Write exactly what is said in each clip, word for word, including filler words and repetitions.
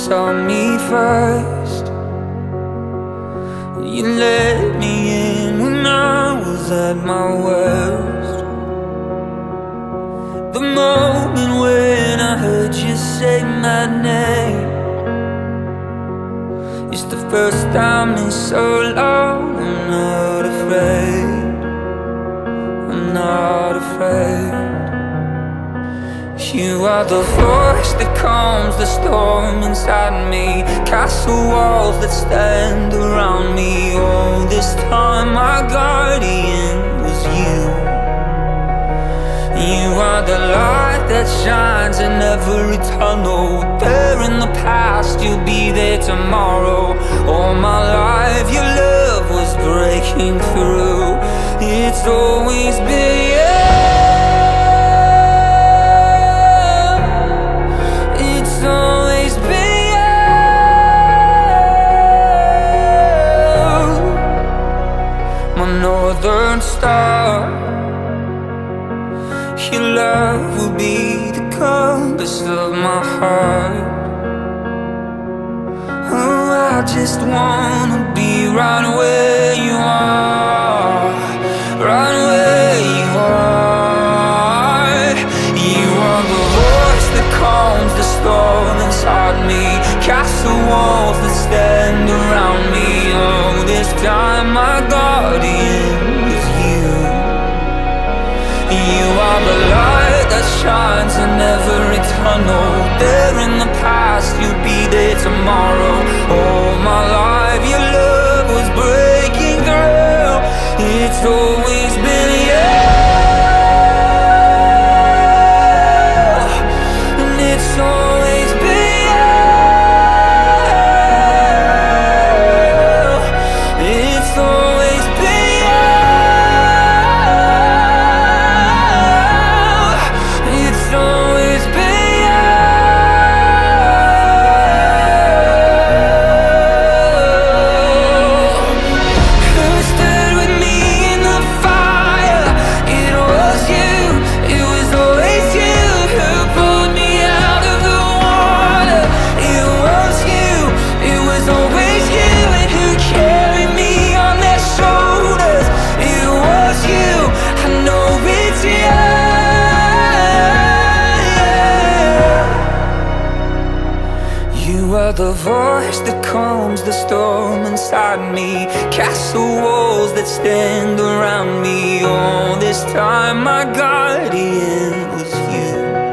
saw me first. You let me in when I was at my worst. The moment when I heard you say my name, it's the first time in so long. I'm not afraid, I'm not afraid. You are the voice that calms the storm inside me, castle walls that stand around me. All this time my guardian was you. You are the light that shines in every tunnel. There in the past, you'll be there tomorrow. All my life your love was breaking through. It's always been you. Northern star, your love will be the compass of my heart. Oh, I just wanna be right where you are, right where you are. You are the voice that calms the storm inside me, castle walls that stand around me. Oh, this time my guardian is you. You are the light that shines in every tunnel. There in the past, you'll be there tomorrow. All my life your love was breaking through. It's always been you, and it's always been you. It's always been you. It's always been you. Who stood with me in the fire? It was you. It was always you. Who pulled me out of the water? It was you. It was always you. And who carried me on their shoulders? It was you. I know it's you. You are the voice that calms the storm inside me, castle walls that stand around me. All this time my guardian was you.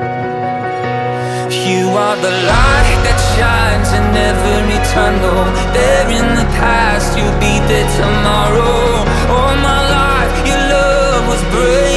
You are the light that shines in every tunnel. There in the past, you'll be there tomorrow. All my life your love was brave.